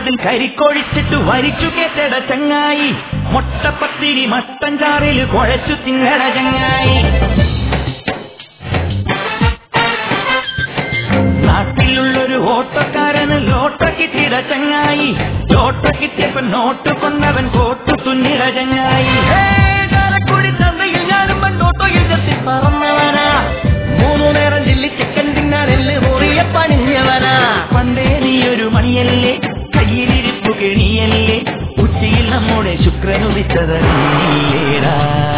റമ്മടുത്തതിൽ കരിക്കൊഴിച്ചിട്ട് വരിച്ചു കേട്ടട ചങ്ങായി മുട്ടപ്പത്തിരി മട്ടഞ്ചാറിൽ കുഴച്ചു തിന്നട ചങ്ങായി നാട്ടിലുള്ളൊരു ഓട്ടക്കാരന് ലോട്ട കിട്ടിട ചങ്ങായി ലോട്ട കിട്ടിയപ്പോ നോട്ട് കൊണ്ടവൻ കോട്ടു തുന്നിട ചങ്ങായി ചാലക്കുടി ചന്തയിൽ ഞാനും പണ്ടോട്ടോയിൽ ചെത്തി പറന്നവനാ 3 നേരം ചില്ലി ചിക്കൻ തിന്നാനെല്ല് മുറിയെ പണിഞ്ഞവനാ പണ്ടേ നീയൊരു മണിയല്ലേ കയ്യിലിരിപ്പു കെണിയല്ലേ ഉച്ചയിൽ നമ്മുടെ ശുക്രനുദിച്ചതല്ലേടാ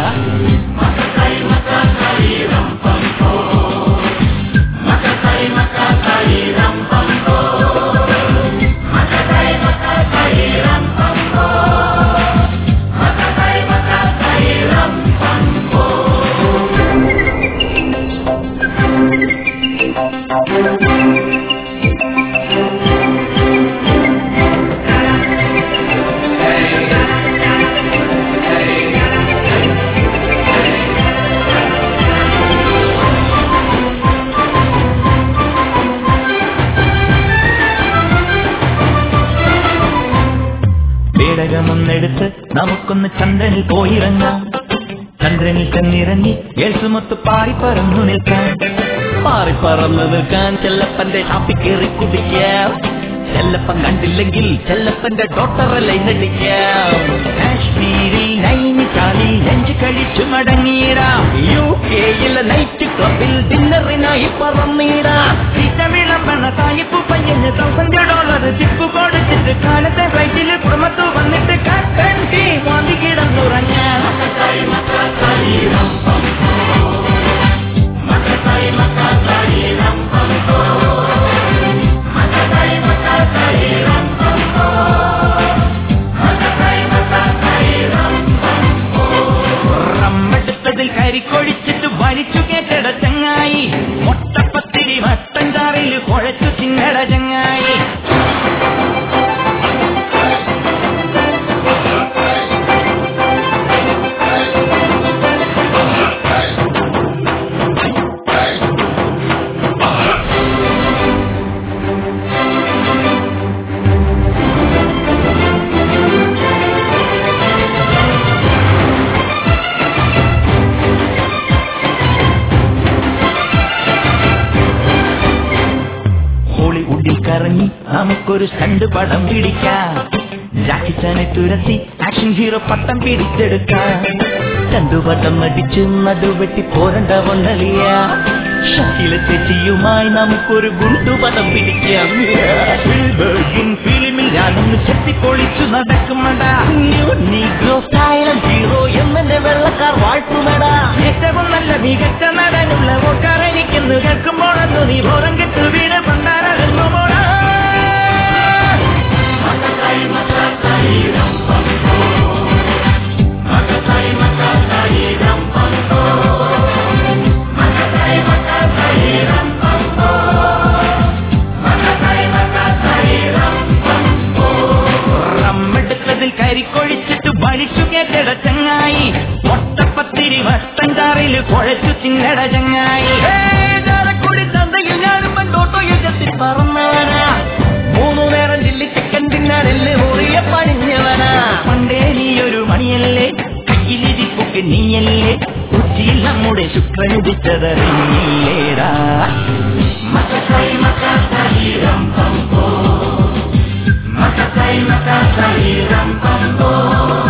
ൊന്നെടുത്ത് നമുക്കൊന്ന് ചന്ദ്രനിൽ പോയിറങ്ങാം ചന്ദ്രനിൽ ചെന്നിറങ്ങി എൽസുമൊത്ത് പാറിപ്പറന്നു നിൽക്കാൻ പാറിപ്പറന്നു നിൽക്കാൻ ചെല്ലപ്പന്റെ ഷാപ്പിൽ കയറി കുടിക്കാം ചെല്ലപ്പൻ കണ്ടില്ലെങ്കിൽ ചെല്ലപ്പന്റെ ഡോക്ടറെ നടിക്കാം കാശ്മീരിൽ നൈനിറ്റാലിൽ ലഞ്ച് കഴിച്ചു മടങ്ങിയിടാം UK നൈറ്റ് ക്ലബിൽ ഡിന്നറിനായി പറന്നിടാം വിളമ്പണ തായിപ്പു പയ്യന് $1000 ടിപ്പ് കൊടുത്തിട്ട് കാലത്തെ ഫ്ലൈറ്റിൽ കുടുംബത്തു വന്നിട്ട് കട്ടൻ ടീ വാങ്ങി കിടന്നുറങ്ങാം റമ്മടുത്തതിൽ കരിക്കൊഴിച്ചിട്ട് വലിച്ചു കേട്ടട ചങ്ങായി മുട്ടപ്പത്തിരി മട്ടഞ്ചാറിൽ കുഴച്ചു തിന്നട ചങ്ങായി കറങ്ങി നമുക്കൊരു സ്റ്റണ്ട് പടം പിടിക്കാം ജാക്കിച്ചാനെ തുരത്തി ആക്ഷൻ ഹീറോ പട്ടം പിടിച്ചെടുക്കാം രണ്ടുപട്ടം അടിച്ച് നടുവെട്ടി പോരണ്ട പൊന്നലിയ ഷക്കിലെ ചേച്ചിയുമായി നമുക്കൊരു ഗുണ്ടുപടം പിടിക്കാം ഫിലിമിൽ ഞാനൊന്ന് ചെത്തിപ്പൊളിച്ചു നടക്കുമടാ നീഗ്രോ സ്റ്റൈലൻ ഹീറോ എന്നെ വെള്ളക്കാർ വാഴ്ത്തുമടാ ഏറ്റവും നല്ല മികച്ച നടനുള്ള ഓക്കാർ എനിക്കെന്ന് കേൾക്കുമ്പോഴെന്നു നീ ബോധം കെട്ടു വീട് പണ്ടാരോ പോടാ റമ്മടുത്തതിൽ കരിക്കൊഴിച്ചിട്ട് വലിച്ചു കേട്ടട ചങ്ങായി മുട്ടപ്പത്തിരി മട്ടഞ്ചാറിൽ കുഴച്ചു തിന്നട ചങ്ങായി ചാലക്കുടി ചന്തയിൽ ഞാനും പണ്ടോട്ടോയിൽ ചെത്തി പറന്നവനാ 3 നേരം ചില്ലി ചിക്കൻ തിന്നാനെല്ല് മുറിയെ പണിഞ്ഞവനാ പണ്ടേ നീയൊരു മണിയല്ലേ കയ്യിലിരിപ്പൊക്കെ നീയല്ലേ ഉച്ചയിൽ നമ്മുടെ ശുക്രനുദിച്ചതറിയില്ലേടാ മക്കത്തായി മക്കത്തായിരം പമ്പോ മക്കത്തായി മക്കത്തായിരം പമ്പോ